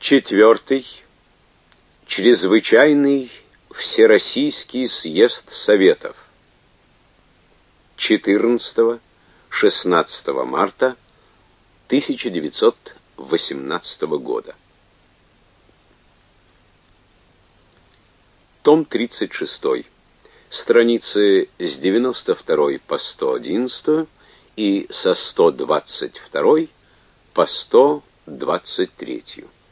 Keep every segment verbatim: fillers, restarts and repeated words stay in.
Четвертый. Чрезвычайный Всероссийский съезд Советов. четырнадцатого-шестнадцатого марта тысяча девятьсот восемнадцатого года. Том тридцать шесть. Страницы с девяносто второй по сто одиннадцать и со сто двадцать второй по сто двадцать три.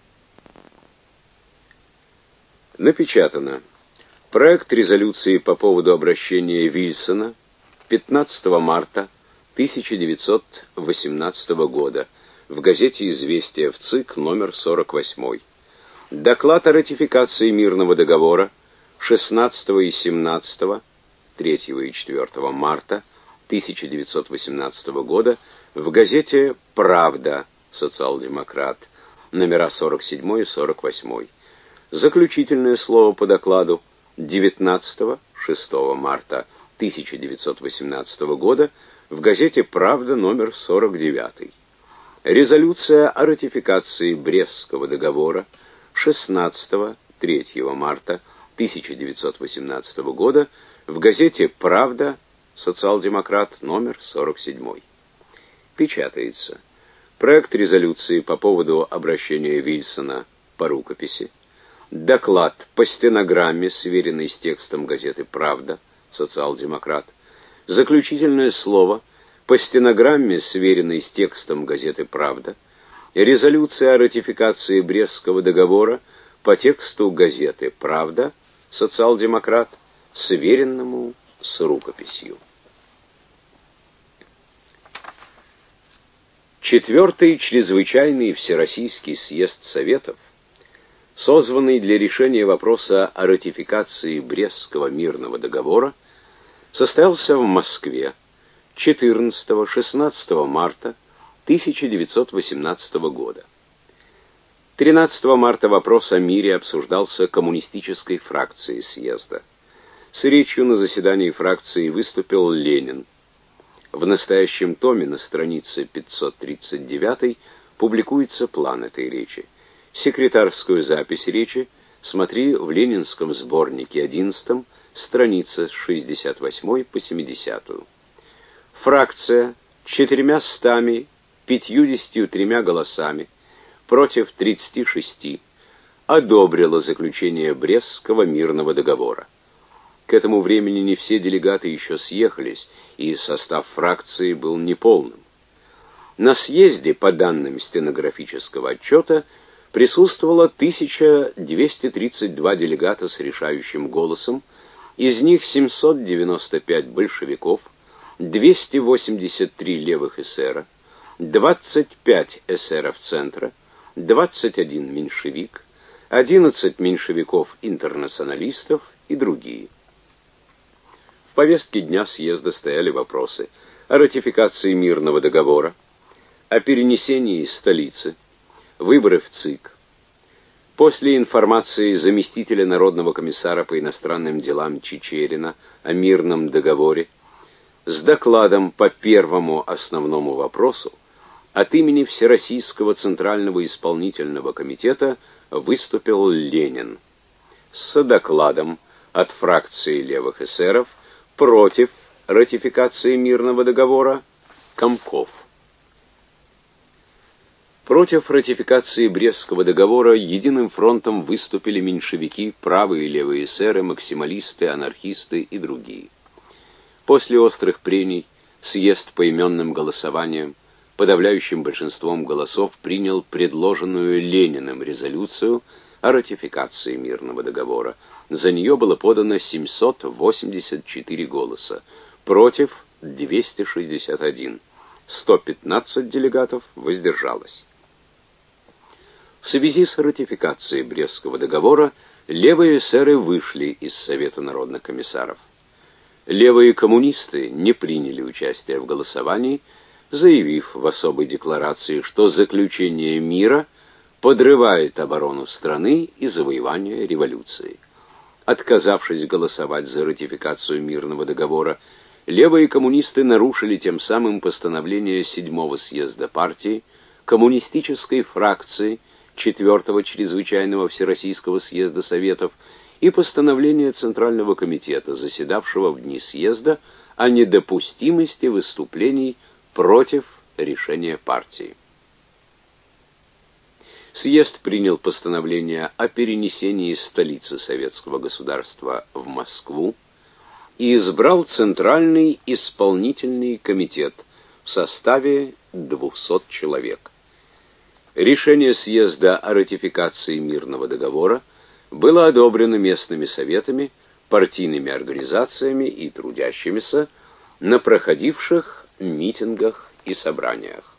Напечатано. Проект резолюции по поводу обращения Вильсона пятнадцатого марта тысяча девятьсот восемнадцатого года в газете «Известия» в ЦИК номер сорок восемь. Доклад о ратификации мирного договора шестнадцатого и семнадцатого, третьего и четвёртого марта тысяча девятьсот восемнадцатого года в газете «Правда», социал-демократ, номера сорок семь и сорок восемь. Заключительное слово по докладу девятнадцатого-шестого марта тысяча девятьсот восемнадцатого года в газете «Правда» номер сорок девять. Резолюция о ратификации Брестского договора шестнадцатого-третьего марта тысяча девятьсот восемнадцатого года в газете «Правда», социал-демократ, номер сорок семь. Печатается. Проект резолюции по поводу обращения Вильсона по рукописи. Доклад по стенограмме, сверенный с текстом газеты «Правда», социал-демократ. Заключительное слово по стенограмме, сверенной с текстом газеты «Правда». Резолюция о ратификации Брестского договора по тексту газеты «Правда», социал-демократ, сверенному с рукописью. Четвертый чрезвычайный Всероссийский съезд Советов, созванный для решения вопроса о ратификации Брестского мирного договора, состоялся в Москве четырнадцатого-шестнадцатого марта тысяча девятьсот восемнадцатого года. тринадцатого марта вопрос о мире обсуждался коммунистической фракцией съезда. С речью на заседании фракции выступил Ленин. В настоящем томе на странице пятьсот тридцать девять публикуется план этой речи. Секретарскую запись речи смотри в Ленинском сборнике одиннадцатом, страница с шестьдесят восьмой по семидесятую. Фракция четырьмястами пятьюдесятью тремя голосами против тридцати шести одобрила заключение Брестского мирного договора. К этому времени не все делегаты еще съехались, и состав фракции был неполным. На съезде, по данным стенографического отчета, присутствовало тысяча двести тридцать два делегата с решающим голосом, из них семьсот девяносто пять большевиков, двести восемьдесят три левых эсера, двадцать пять эсеров центра, двадцать один меньшевик, одиннадцать меньшевиков-интернационалистов и другие. В повестке дня съезда стояли вопросы о ратификации мирного договора, о перенесении из столицы, выборы в ЦИК. После информации заместителя Народного комиссара по иностранным делам Чичерина о мирном договоре, с докладом по первому основному вопросу от имени Всероссийского Центрального исполнительного комитета выступил Ленин. С докладом от фракции левых эсеров против ратификации мирного договора Комков. Против ратификации Брестского договора единым фронтом выступили меньшевики, правые и левые эсеры, максималисты, анархисты и другие. После острых прений съезд поименным голосованием подавляющим большинством голосов принял предложенную Лениным резолюцию о ратификации мирного договора. За нее было подано семьсот восемьдесят четыре голоса, против двести шестьдесят один. сто пятнадцать делегатов воздержалось. В связи с ратификацией Брестского договора левые эсеры вышли из Совета народных комиссаров. Левые коммунисты не приняли участие в голосовании, заявив в особой декларации, что заключение мира подрывает оборону страны и завоевание революции. Отказавшись голосовать за ратификацию мирного договора, левые коммунисты нарушили тем самым постановление седьмого съезда партии, коммунистической фракции четвёртого чрезвычайного Всероссийского съезда Советов и постановление Центрального комитета, заседавшего в дни съезда, о недопустимости выступлений против решения партии. Съезд принял постановление о перенесении столицы советского государства в Москву и избрал Центральный исполнительный комитет в составе двухсот человек. Решение съезда о ратификации мирного договора было одобрено местными советами, партийными организациями и трудящимися на проходивших митингах и собраниях.